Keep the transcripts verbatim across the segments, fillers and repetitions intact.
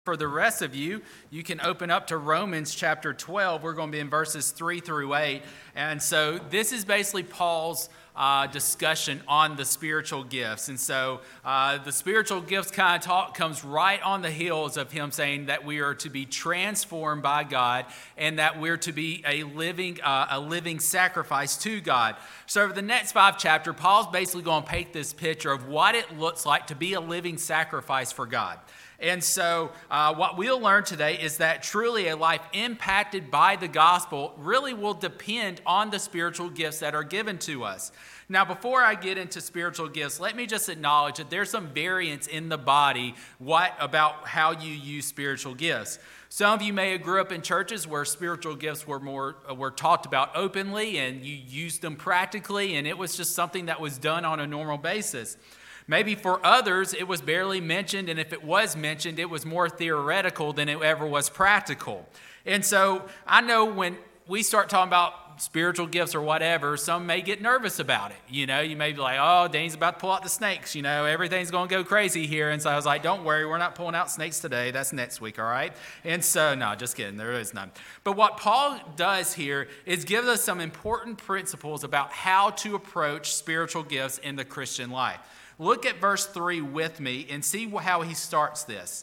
For the rest of you, you can open up to Romans chapter twelve. We're going to be in verses three through eight. And so this is basically Paul's uh, discussion on the spiritual gifts. And so uh, the spiritual gifts kind of talk comes right on the heels of him saying that we are to be transformed by God and that we're to be a living, uh, a living sacrifice to God. So over the next five chapters, Paul's basically going to paint this picture of what it looks like to be a living sacrifice for God. And so uh, what we'll learn today is that truly a life impacted by the gospel really will depend on the spiritual gifts that are given to us. Now, before I get into spiritual gifts, let me just acknowledge that there's some variance in the body what about how you use spiritual gifts. Some of you may have grew up in churches where spiritual gifts were more uh, were talked about openly and you used them practically, and it was just something that was done on a normal basis. Maybe for others, it was barely mentioned, and if it was mentioned, it was more theoretical than it ever was practical. And so I know when we start talking about spiritual gifts or whatever, some may get nervous about it. You know, you may be like, oh, Danny's about to pull out the snakes. You know, everything's going to go crazy here. And so I was like, don't worry, we're not pulling out snakes today. That's next week, all right? And so, no, just kidding. There is none. But what Paul does here is give us some important principles about how to approach spiritual gifts in the Christian life. Look at verse three with me and see how he starts this.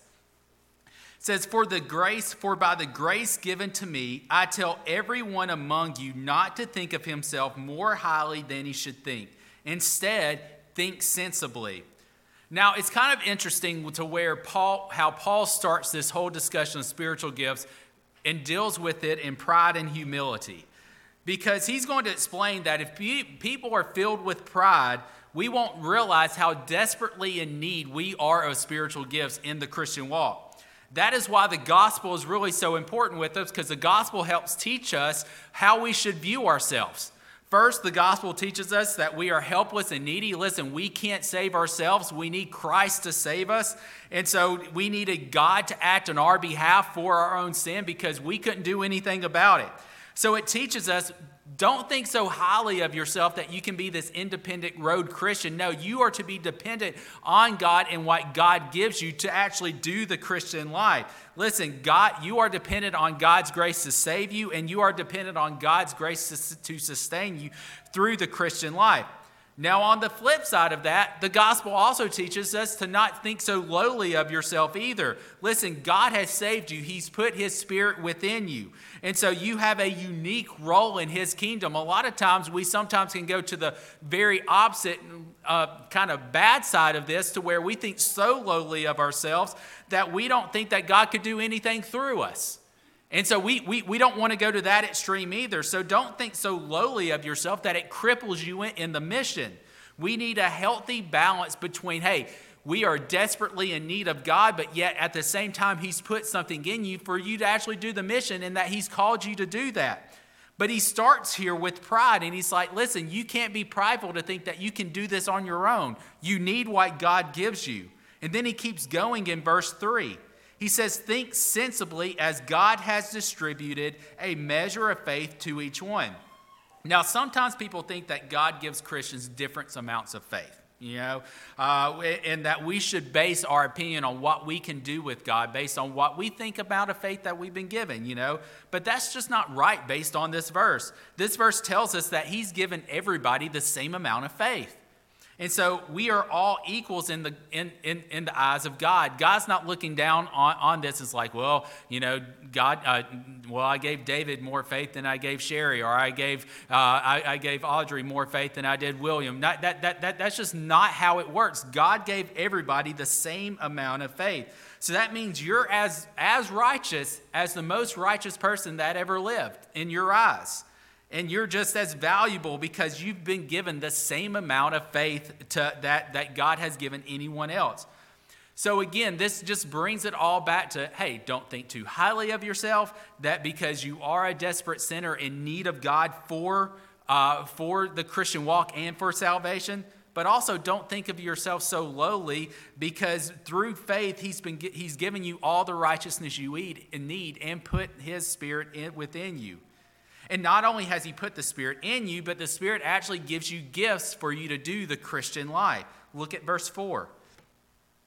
It says, for the grace, for by the grace given to me, I tell everyone among you not to think of himself more highly than he should think. Instead, think sensibly. Now, it's kind of interesting to where Paul, how Paul starts this whole discussion of spiritual gifts and deals with it in pride and humility. Because he's going to explain that if people are filled with pride, we won't realize how desperately in need we are of spiritual gifts in the Christian walk. That is why the gospel is really so important with us, because the gospel helps teach us how we should view ourselves. First, the gospel teaches us that we are helpless and needy. Listen, we can't save ourselves. We need Christ to save us. And so we needed God to act on our behalf for our own sin because we couldn't do anything about it. So it teaches us, don't think so highly of yourself that you can be this independent road Christian. No, you are to be dependent on God and what God gives you to actually do the Christian life. Listen, God, you are dependent on God's grace to save you, and you are dependent on God's grace to, to sustain you through the Christian life. Now, on the flip side of that, the gospel also teaches us to not think so lowly of yourself either. Listen, God has saved you. He's put his spirit within you. And so you have a unique role in his kingdom. A lot of times we sometimes can go to the very opposite uh, kind of bad side of this, to where we think so lowly of ourselves that we don't think that God could do anything through us. And so we, we, we don't want to go to that extreme either. So don't think so lowly of yourself that it cripples you in, in the mission. We need a healthy balance between, hey, we are desperately in need of God, but yet at the same time, he's put something in you for you to actually do the mission, and that he's called you to do that. But he starts here with pride, and he's like, listen, you can't be prideful to think that you can do this on your own. You need what God gives you. And then he keeps going in verse three. He says, think sensibly as God has distributed a measure of faith to each one. Now, sometimes people think that God gives Christians different amounts of faith, you know, uh, and that we should base our opinion on what we can do with God based on what we think about a faith that we've been given, you know. But that's just not right based on this verse. This verse tells us that he's given everybody the same amount of faith. And so we are all equals in the in, in, in the eyes of God. God's not looking down on, on this as like, well, you know, God, uh, well, I gave David more faith than I gave Sherry, or I gave uh, I, I gave Audrey more faith than I did William. Not, that, that, that, that's just not how it works. God gave everybody the same amount of faith. So that means you're as, as righteous as the most righteous person that ever lived in your eyes. And you're just as valuable because you've been given the same amount of faith to that, that God has given anyone else. So again, this just brings it all back to, hey, don't think too highly of yourself, that because you are a desperate sinner in need of God for, uh, for the Christian walk and for salvation. But also don't think of yourself so lowly, because through faith, he's been he's given you all the righteousness you need and put his spirit in, within you. And not only has he put the Spirit in you, but the Spirit actually gives you gifts for you to do the Christian life. Look at verse four.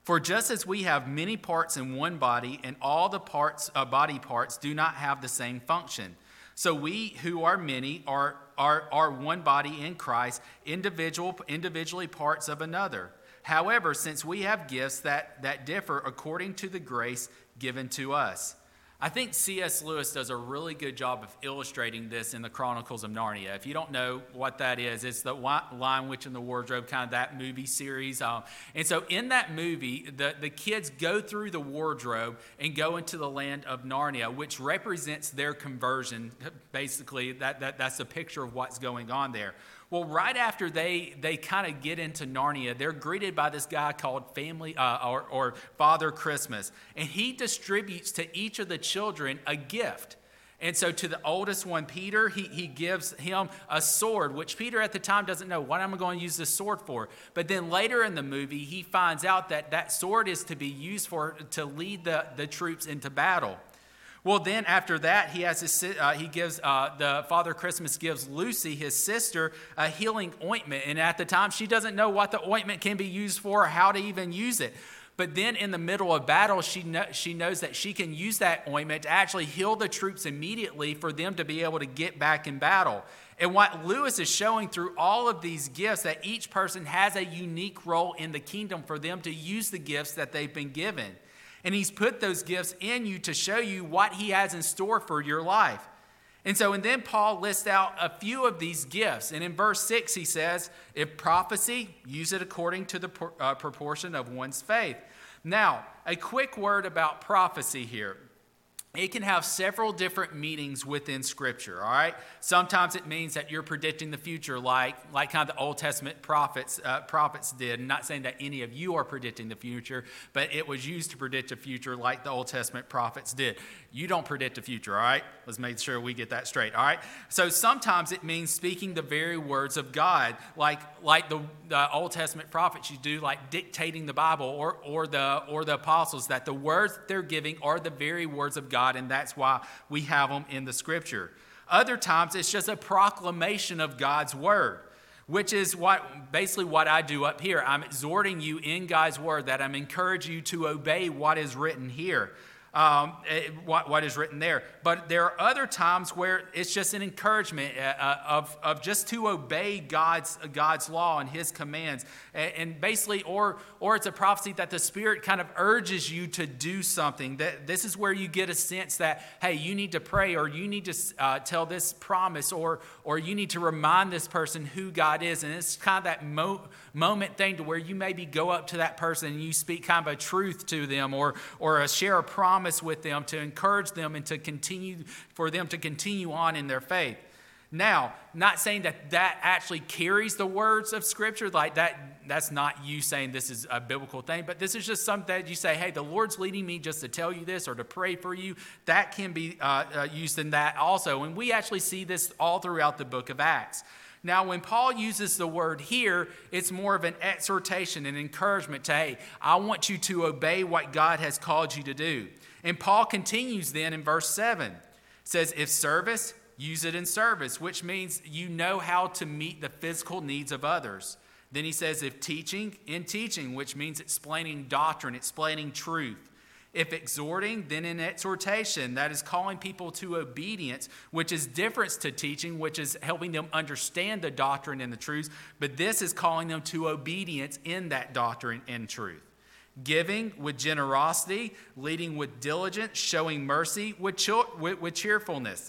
For just as we have many parts in one body, and all the parts, uh, body parts do not have the same function, so we who are many are, are, are one body in Christ, individual, individually parts of another. However, since we have gifts that, that differ according to the grace given to us. I think C S Lewis does a really good job of illustrating this in the Chronicles of Narnia. If you don't know what that is, it's the Lion, Witch, and the Wardrobe, kind of that movie series. Um, and so in that movie, the, the kids go through the wardrobe and go into the land of Narnia, which represents their conversion. Basically, that, that that's a picture of what's going on there. Well, right after they, they kind of get into Narnia, they're greeted by this guy called Family uh, or, or Father Christmas. And he distributes to each of the children a gift. And so to the oldest one, Peter, he, he gives him a sword, which Peter at the time doesn't know, what am I going to use this sword for? But then later in the movie, he finds out that that sword is to be used for to lead the, the troops into battle. Well, then after that, he has his, uh, he gives uh, the Father Christmas gives Lucy, his sister, a healing ointment, and at the time she doesn't know what the ointment can be used for or how to even use it. But then in the middle of battle, she know, she knows that she can use that ointment to actually heal the troops immediately for them to be able to get back in battle. And what Lewis is showing through all of these gifts, that each person has a unique role in the kingdom for them to use the gifts that they've been given. And he's put those gifts in you to show you what he has in store for your life. And so, and then Paul lists out a few of these gifts. And in verse six, he says, if prophecy, use it according to the uh, proportion of one's faith. Now, a quick word about prophecy here. It can have several different meanings within Scripture, all right? Sometimes it means that you're predicting the future like, like kind of the Old Testament prophets uh, prophets did. I'm not saying that any of you are predicting the future, but it was used to predict the future like the Old Testament prophets did. You don't predict the future, all right? Let's make sure we get that straight, all right? So sometimes it means speaking the very words of God, like, like the, the Old Testament prophets you do, like dictating the Bible, or, or, the, or the apostles, that the words they're giving are the very words of God. And that's why we have them in the Scripture. Other times it's just a proclamation of God's word, which is what basically what I do up here. I'm exhorting you in God's word, that I'm encouraging you to obey what is written here. Um, what, what is written there. But there are other times where it's just an encouragement uh, of, of just to obey God's, God's law and his commands. And, and basically, or, or it's a prophecy that the Spirit kind of urges you to do something. That this is where you get a sense that, hey, you need to pray, or you need to uh, tell this promise, or, or you need to remind this person who God is. And it's kind of that mo- moment thing to where you maybe go up to that person and you speak kind of a truth to them, or, or a share a promise with them to encourage them and to continue for them to continue on in their faith. Now, not saying that that actually carries the words of Scripture, like that, that's not you saying this is a biblical thing, but this is just something that you say, hey, the Lord's leading me just to tell you this or to pray for you. That can be uh, uh, used in that also. And we actually see this all throughout the book of Acts. Now, when Paul uses the word here, it's more of an exhortation, an encouragement to, hey, I want you to obey what God has called you to do. And Paul continues then in verse seven. It says, if service, use it in service, which means you know how to meet the physical needs of others. Then he says, if teaching, in teaching, which means explaining doctrine, explaining truth. If exhorting, then in exhortation, that is calling people to obedience, which is different to teaching, which is helping them understand the doctrine and the truths. But this is calling them to obedience in that doctrine and truth. Giving with generosity, leading with diligence, showing mercy with, cheer- with, with cheerfulness.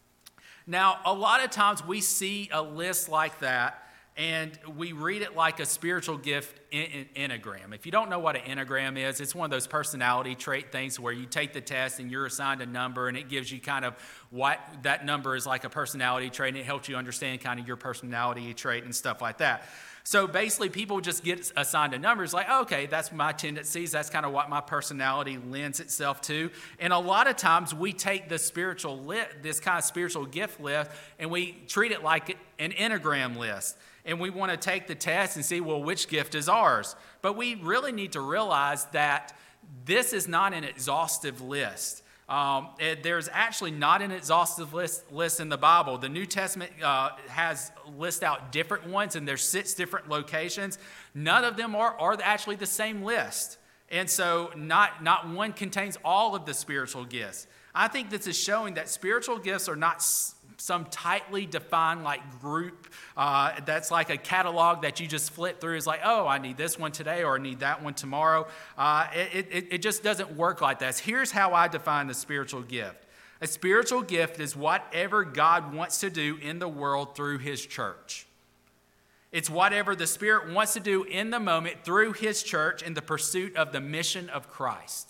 Now, a lot of times we see a list like that, and we read it like a spiritual gift in, in, enneagram. If you don't know what an enneagram is, it's one of those personality trait things where you take the test and you're assigned a number, and it gives you kind of what that number is like a personality trait, and it helps you understand kind of your personality trait and stuff like that. So basically, people just get assigned a number. It's like, okay, that's my tendencies. That's kind of what my personality lends itself to. And a lot of times, we take the spiritual lit, this kind of spiritual gift list, and we treat it like an enneagram list. And we want to take the test and see, well, which gift is ours? But we really need to realize that this is not an exhaustive list. Um, it, there's actually not an exhaustive list, list in the Bible. The New Testament uh, has list out different ones, and there's six different locations. None of them are, are actually the same list. And so not, not one contains all of the spiritual gifts. I think this is showing that spiritual gifts are not s- some tightly defined like group uh, that's like a catalog that you just flip through. It's like, oh, I need this one today or I need that one tomorrow. Uh, it, it, it just doesn't work like that. Here's how I define the spiritual gift. A spiritual gift is whatever God wants to do in the world through his church. It's whatever the Spirit wants to do in the moment through his church in the pursuit of the mission of Christ.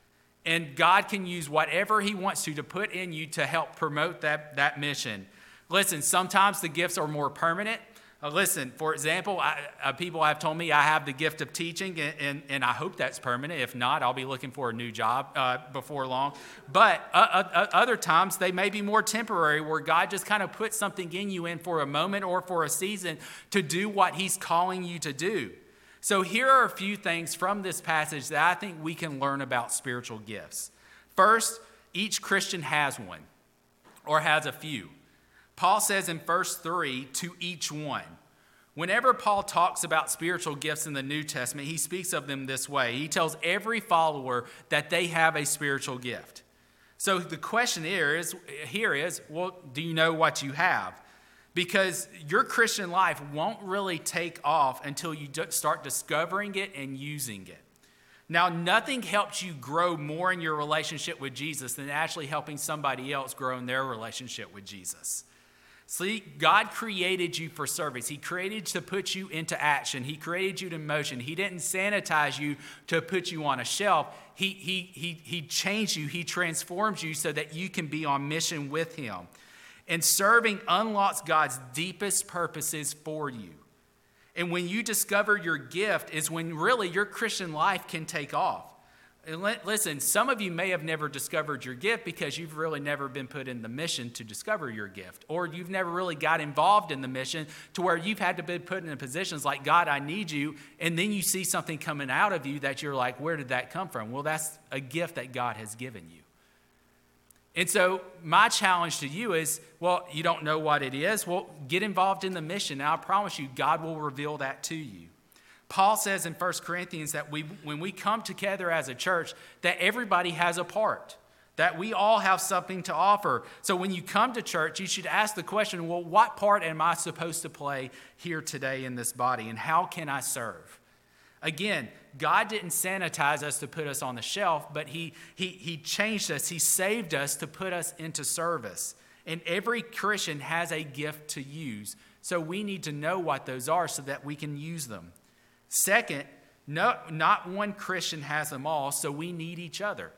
And God can use whatever he wants to to put in you to help promote that, that mission. Listen, sometimes the gifts are more permanent. Uh, listen, for example, I, uh, people have told me I have the gift of teaching, and, and, and I hope that's permanent. If not, I'll be looking for a new job uh, before long. But uh, uh, other times, they may be more temporary, where God just kind of puts something in you in for a moment or for a season to do what he's calling you to do. So here are a few things from this passage that I think we can learn about spiritual gifts. First, each Christian has one or has a few. Paul says in verse three, to each one. Whenever Paul talks about spiritual gifts in the New Testament, he speaks of them this way. He tells every follower that they have a spiritual gift. So the question here is, here is, well, do you know what you have? Because your Christian life won't really take off until you start discovering it and using it. Now, nothing helps you grow more in your relationship with Jesus than actually helping somebody else grow in their relationship with Jesus. See, God created you for service. He created to put you into action. He created you to motion. He didn't sanitize you to put you on a shelf. He, he, he, he changed you. He transformed you so that you can be on mission with him. And serving unlocks God's deepest purposes for you. And when you discover your gift is when really your Christian life can take off. And listen, some of you may have never discovered your gift because you've really never been put in the mission to discover your gift. Or you've never really got involved in the mission to where you've had to be put in positions like, God, I need you. And then you see something coming out of you that you're like, where did that come from? Well, that's a gift that God has given you. And so my challenge to you is, well, you don't know what it is. Well, get involved in the mission. And I promise you, God will reveal that to you. Paul says in First Corinthians that we, when we come together as a church, that everybody has a part, that we all have something to offer. So when you come to church, you should ask the question, well, what part am I supposed to play here today in this body, and how can I serve? Again, God didn't sanitize us to put us on the shelf, but he, he, he changed us. He saved us to put us into service. And every Christian has a gift to use. So we need to know what those are so that we can use them. Second, no, not one Christian has them all, so we need each other.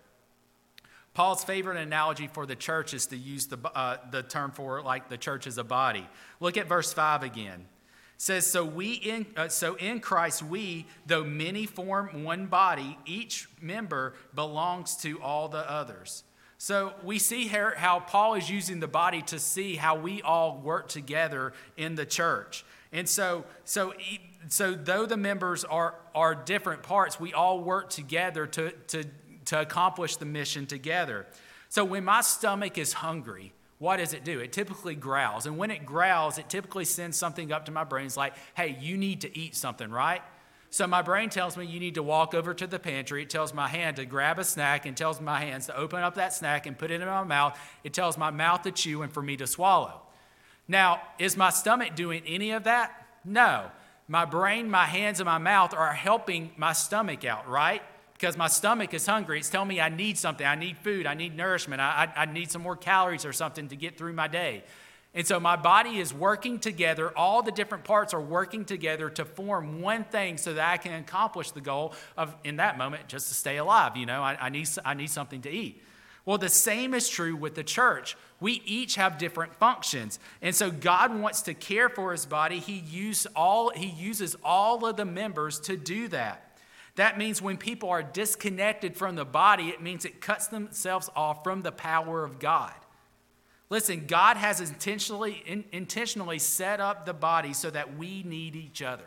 Paul's favorite analogy for the church is to use the, uh, the term for like the church as a body. Look at verse five again. It says, so we in uh, so in Christ we, though many form one body, each member belongs to all the others. So we see here how Paul is using the body to see how we all work together in the church. And so, so, so though the members are, are different parts, we all work together to, to, to accomplish the mission together. So when my stomach is hungry, what does it do? It typically growls. And when it growls, it typically sends something up to my brain. It's like, hey, you need to eat something, right? So my brain tells me you need to walk over to the pantry. It tells my hand to grab a snack and tells my hands to open up that snack and put it in my mouth. It tells my mouth to chew and for me to swallow. Now, is my stomach doing any of that? No. My brain, my hands, and my mouth are helping my stomach out, right? Because my stomach is hungry. It's telling me I need something. I need food. I need nourishment. I, I, I need some more calories or something to get through my day. And so my body is working together. All the different parts are working together to form one thing so that I can accomplish the goal of, in that moment, just to stay alive. You know, I, I need, I need something to eat. Well, the same is true with the church. We each have different functions. And so God wants to care for his body. He, use all, he uses all of the members to do that. That means when people are disconnected from the body, it means it cuts themselves off from the power of God. Listen, God has intentionally, in, intentionally set up the body so that we need each other.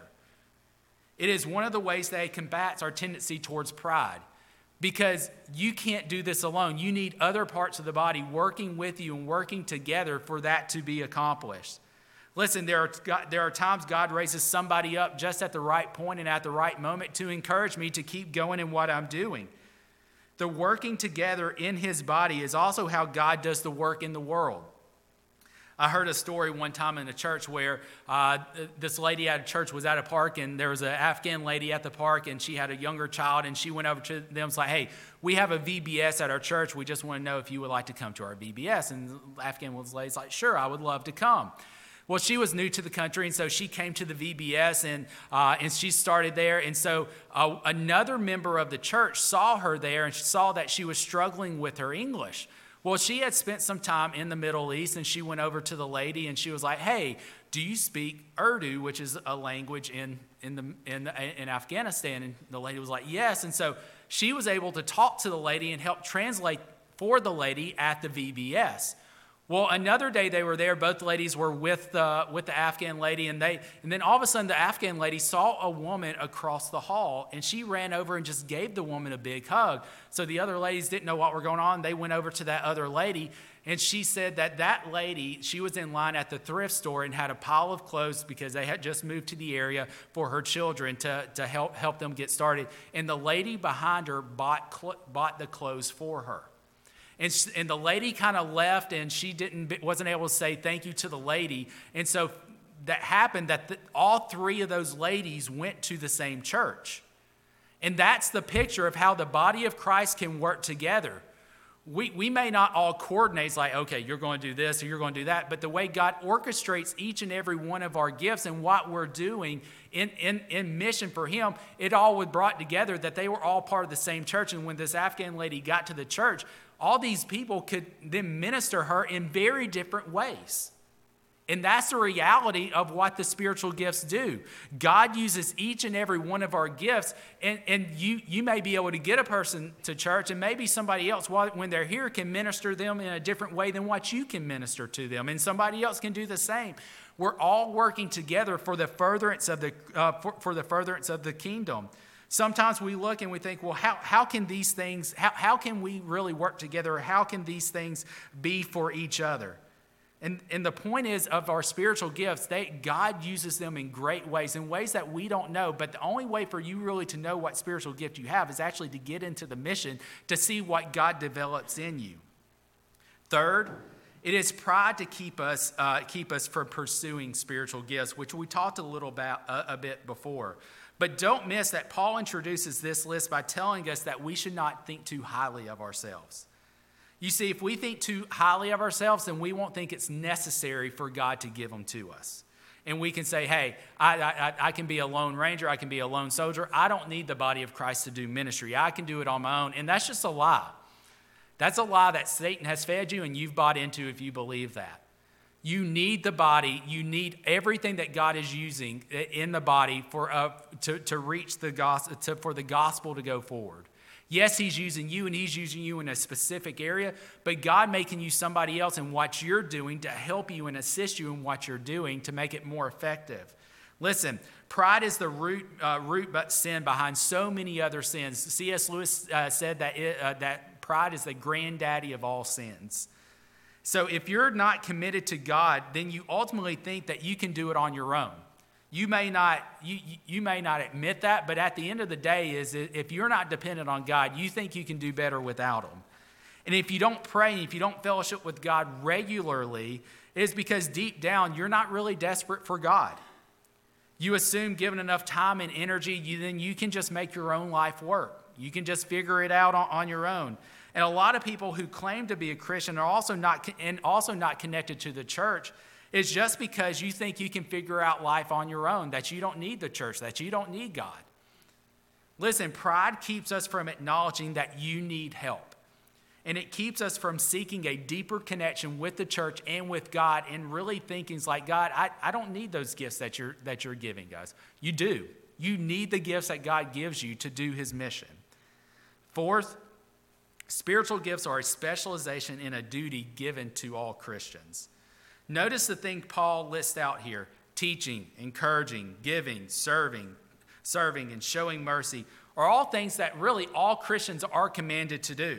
It is one of the ways that it combats our tendency towards pride. Because you can't do this alone. You need other parts of the body working with you and working together for that to be accomplished. Listen, there are, there are times God raises somebody up just at the right point and at the right moment to encourage me to keep going in what I'm doing. The working together in his body is also how God does the work in the world. I heard a story one time in a church where uh, this lady at a church was at a park, and there was an Afghan lady at the park, and she had a younger child, and she went over to them and was like, hey, we have a V B S at our church. We just want to know if you would like to come to our V B S. And the Afghan lady's like, sure, I would love to come. Well, she was new to the country, and so she came to the V B S, and uh, and she started there. And so uh, another member of the church saw her there, and she saw that she was struggling with her English. Well, she had spent some time in the Middle East, and she went over to the lady, and she was like, hey, do you speak Urdu, which is a language in, in, the, in, in Afghanistan? And the lady was like, yes. And so she was able to talk to the lady and help translate for the lady at the V B S. Well, another day they were there. Both ladies were with the, with the Afghan lady, and they and then all of a sudden the Afghan lady saw a woman across the hall, and she ran over and just gave the woman a big hug. So the other ladies didn't know what were going on. They went over to that other lady, and she said that that lady, she was in line at the thrift store and had a pile of clothes because they had just moved to the area for her children to, to help, help them get started. And the lady behind her bought, cl- bought the clothes for her. And, she, and the lady kind of left, and she didn't wasn't able to say thank you to the lady. And so that happened that the, all three of those ladies went to the same church. And that's the picture of how the body of Christ can work together. We, we may not all coordinate, it's like, okay, you're going to do this or you're going to do that. But the way God orchestrates each and every one of our gifts and what we're doing in, in, in mission for him, it all was brought together that they were all part of the same church. And when this Afghan lady got to the church, all these people could then minister her in very different ways. And that's the reality of what the spiritual gifts do. God uses each and every one of our gifts, and, and you, you may be able to get a person to church, and maybe somebody else, when they're here, can minister them in a different way than what you can minister to them, and somebody else can do the same. We're all working together for the furtherance of the uh, for, for the furtherance of the kingdom. Sometimes we look and we think, well, how, how can these things, how, how can we really work together? How can these things be for each other? And, and the point is of our spiritual gifts, they, God uses them in great ways, in ways that we don't know. But the only way for you really to know what spiritual gift you have is actually to get into the mission to see what God develops in you. Third, it is pride to keep us, uh, keep us from pursuing spiritual gifts, which we talked a little about a, a bit before. But don't miss that Paul introduces this list by telling us that we should not think too highly of ourselves. You see, if we think too highly of ourselves, then we won't think it's necessary for God to give them to us. And we can say, hey, I, I, I can be a lone ranger, I can be a lone soldier. I don't need the body of Christ to do ministry. I can do it on my own. And that's just a lie. That's a lie that Satan has fed you and you've bought into if you believe that. You need the body. You need everything that God is using in the body for uh, to, to reach the gospel, to, for the gospel to go forward. Yes, he's using you, and he's using you in a specific area, but God may can use somebody else in what you're doing to help you and assist you in what you're doing to make it more effective. Listen, pride is the root, uh, root but sin behind so many other sins. C S Lewis uh, said that it, uh, that pride is the granddaddy of all sins. So if you're not committed to God, then you ultimately think that you can do it on your own. You may not you, you may not admit that, but at the end of the day, is if you're not dependent on God, you think you can do better without him. And if you don't pray, and if you don't fellowship with God regularly, it is because deep down, you're not really desperate for God. You assume given enough time and energy, you, then you can just make your own life work. You can just figure it out on, on your own. And a lot of people who claim to be a Christian are also not and also not connected to the church. It's just because you think you can figure out life on your own, that you don't need the church, that you don't need God. Listen, pride keeps us from acknowledging that you need help. And it keeps us from seeking a deeper connection with the church and with God, and really thinking like, God, I, I don't need those gifts that you're that you're giving, guys. You do. You need the gifts that God gives you to do his mission. Fourth, spiritual gifts are a specialization in a duty given to all Christians. Notice the thing Paul lists out here: teaching, encouraging, giving, serving, serving, and showing mercy are all things that really all Christians are commanded to do.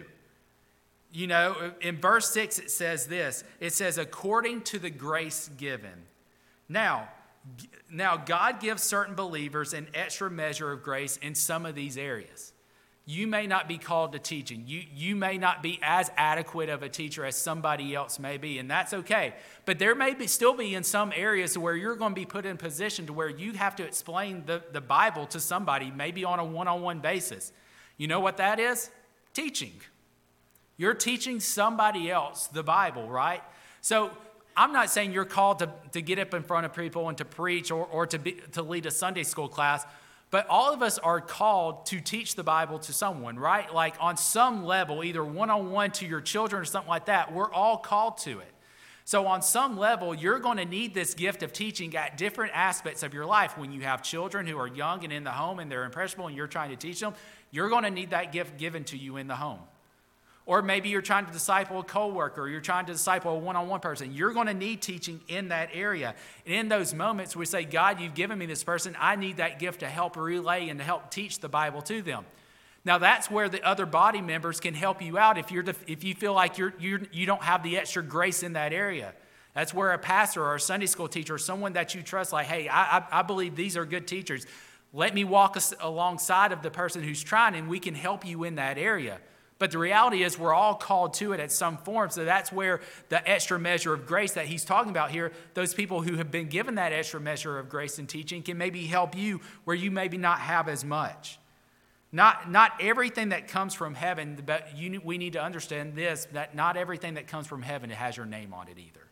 You know, in verse six, it says this. It says, according to the grace given. Now, now God gives certain believers an extra measure of grace in some of these areas. You may not be called to teaching. You, you may not be as adequate of a teacher as somebody else may be, and that's okay. But there may be, still be in some areas where you're going to be put in a position to where you have to explain the, the Bible to somebody, maybe on a one-on-one basis. You know what that is? Teaching. You're teaching somebody else the Bible, right? So I'm not saying you're called to, to get up in front of people and to preach or, or to, be, to lead a Sunday school class, but all of us are called to teach the Bible to someone, right? Like on some level, either one-on-one to your children or something like that, we're all called to it. So on some level, you're going to need this gift of teaching at different aspects of your life. When you have children who are young and in the home and they're impressionable and you're trying to teach them, you're going to need that gift given to you in the home. Or maybe you're trying to disciple a coworker, or you're trying to disciple a one-on-one person. You're going to need teaching in that area. And in those moments, we say, God, you've given me this person. I need that gift to help relay and to help teach the Bible to them. Now, that's where the other body members can help you out if you're if you feel like you're, you're, you don't have the extra grace in that area. That's where a pastor or a Sunday school teacher or someone that you trust, like, hey, I, I, I believe these are good teachers. Let me walk us alongside of the person who's trying, and we can help you in that area. But the reality is we're all called to it at some form. So that's where the extra measure of grace that he's talking about here, those people who have been given that extra measure of grace and teaching can maybe help you where you maybe not have as much. Not, not everything that comes from heaven, but you, we need to understand this, that not everything that comes from heaven has your name on it either.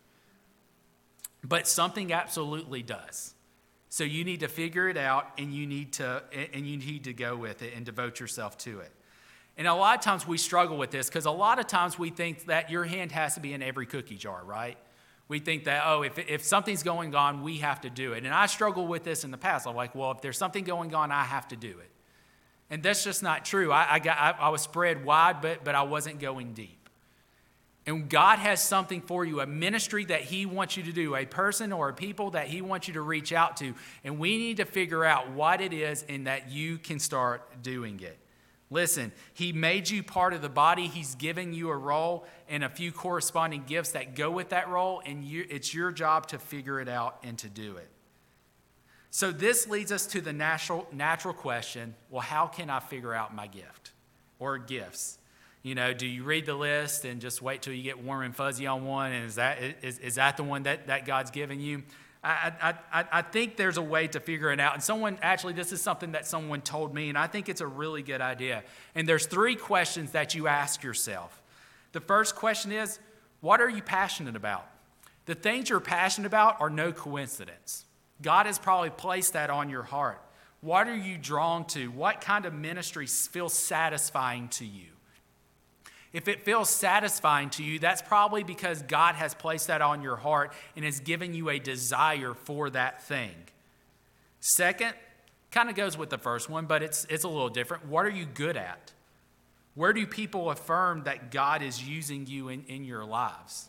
But something absolutely does. So you need to figure it out, and you need to, and you need to go with it and devote yourself to it. And a lot of times we struggle with this because a lot of times we think that your hand has to be in every cookie jar, right? We think that, oh, if, if something's going on, we have to do it. And I struggled with this in the past. I'm like, well, if there's something going on, I have to do it. And that's just not true. I, I, got, I, I was spread wide, but, but I wasn't going deep. And God has something for you, a ministry that he wants you to do, a person or a people that he wants you to reach out to. And we need to figure out what it is and that you can start doing it. Listen, he made you part of the body. He's given you a role and a few corresponding gifts that go with that role, and you, it's your job to figure it out and to do it. So this leads us to the natural, natural question, well, how can I figure out my gift or gifts? You know, do you read the list and just wait till you get warm and fuzzy on one, and is that, is, is that the one that, that God's given you? I, I, I think there's a way to figure it out. And someone, actually, this is something that someone told me, and I think it's a really good idea. And there's three questions that you ask yourself. The first question is, what are you passionate about? The things you're passionate about are no coincidence. God has probably placed that on your heart. What are you drawn to? What kind of ministry feels satisfying to you? If it feels satisfying to you, that's probably because God has placed that on your heart and has given you a desire for that thing. Second, kind of goes with the first one, but it's, it's a little different. What are you good at? Where do people affirm that God is using you in, in your lives?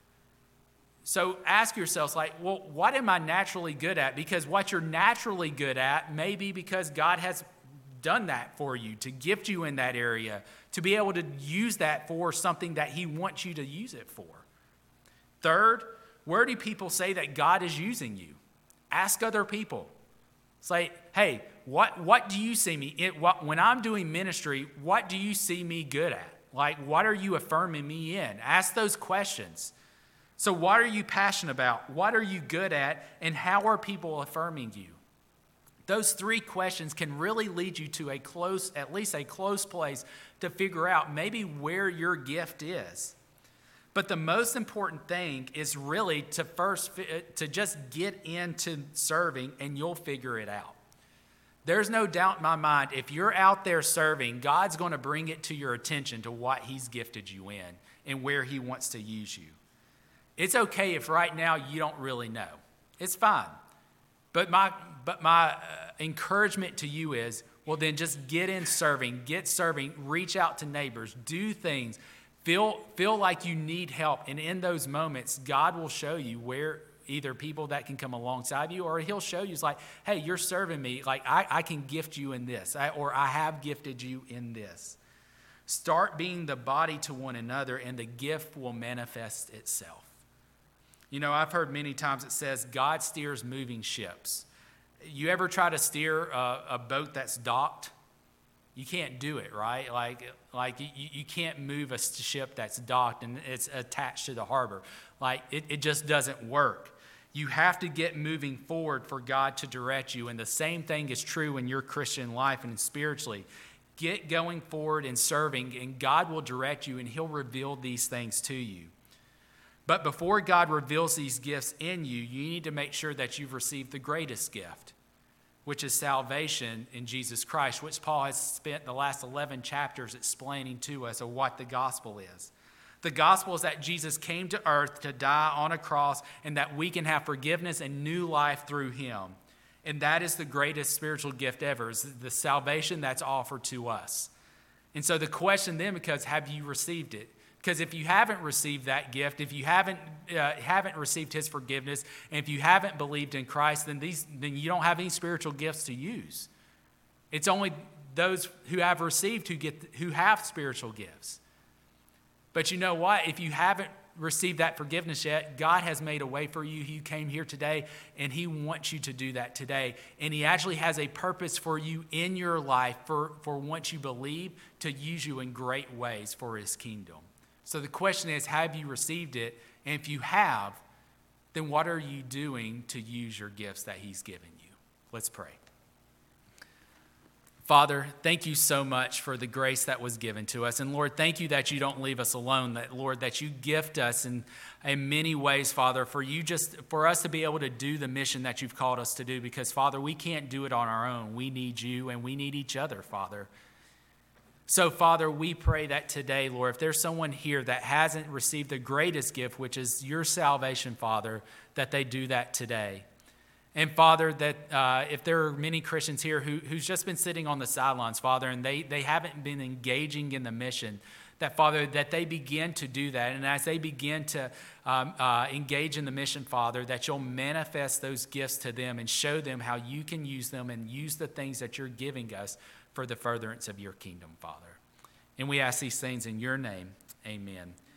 So ask yourselves, like, well, what am I naturally good at? Because what you're naturally good at may be because God has done that for you, to gift you in that area, to be able to use that for something that he wants you to use it for. Third, where do people say that God is using you? Ask other people. Say, hey, what, what do you see me, it, what, when I'm doing ministry, what do you see me good at? Like, what are you affirming me in? Ask those questions. So what are you passionate about? What are you good at? And how are people affirming you? Those three questions can really lead you to a close, at least a close place to figure out maybe where your gift is. But the most important thing is really to first, to just get into serving, and you'll figure it out. There's no doubt in my mind, if you're out there serving, God's going to bring it to your attention to what he's gifted you in and where he wants to use you. It's okay if right now you don't really know. It's fine. But my but my uh, encouragement to you is, well, then just get in serving, get serving, reach out to neighbors, do things, feel feel like you need help. And in those moments, God will show you where either people that can come alongside you, or he'll show you, it's like, hey, you're serving me. Like, I, I can gift you in this, I, or I have gifted you in this. Start being the body to one another, and the gift will manifest itself. You know, I've heard many times it says God steers moving ships. You ever try to steer a, a boat that's docked? You can't do it, right? Like, like you, you can't move a ship that's docked and it's attached to the harbor. Like, it, it just doesn't work. You have to get moving forward for God to direct you. And the same thing is true in your Christian life and spiritually. Get going forward and serving, and God will direct you, and he'll reveal these things to you. But before God reveals these gifts in you, you need to make sure that you've received the greatest gift, which is salvation in Jesus Christ, which Paul has spent the last eleven chapters explaining to us of what the gospel is. The gospel is that Jesus came to earth to die on a cross and that we can have forgiveness and new life through him. And that is the greatest spiritual gift ever, is the salvation that's offered to us. And so the question then becomes, have you received it? Because if you haven't received that gift, if you haven't uh, haven't received his forgiveness, and if you haven't believed in Christ, then these then you don't have any spiritual gifts to use. It's only those who have received who get who have spiritual gifts. But you know what? If you haven't received that forgiveness yet, God has made a way for you. He came here today, and he wants you to do that today. And he actually has a purpose for you in your life for, for once you believe, to use you in great ways for his kingdom. So the question is, have you received it? And if you have, then what are you doing to use your gifts that he's given you? Let's pray. Father, thank you so much for the grace that was given to us. And Lord, thank you that you don't leave us alone, that Lord, that you gift us in, in many ways, Father, for you just for us to be able to do the mission that you've called us to do. Because, Father, we can't do it on our own. We need you and we need each other, Father. So, Father, we pray that today, Lord, if there's someone here that hasn't received the greatest gift, which is your salvation, Father, that they do that today. And, Father, that uh, if there are many Christians here who, who's just been sitting on the sidelines, Father, and they, they haven't been engaging in the mission, that, Father, that they begin to do that. And as they begin to um, uh, engage in the mission, Father, that you'll manifest those gifts to them and show them how you can use them and use the things that you're giving us for the furtherance of your kingdom, Father. And we ask these things in your name. Amen.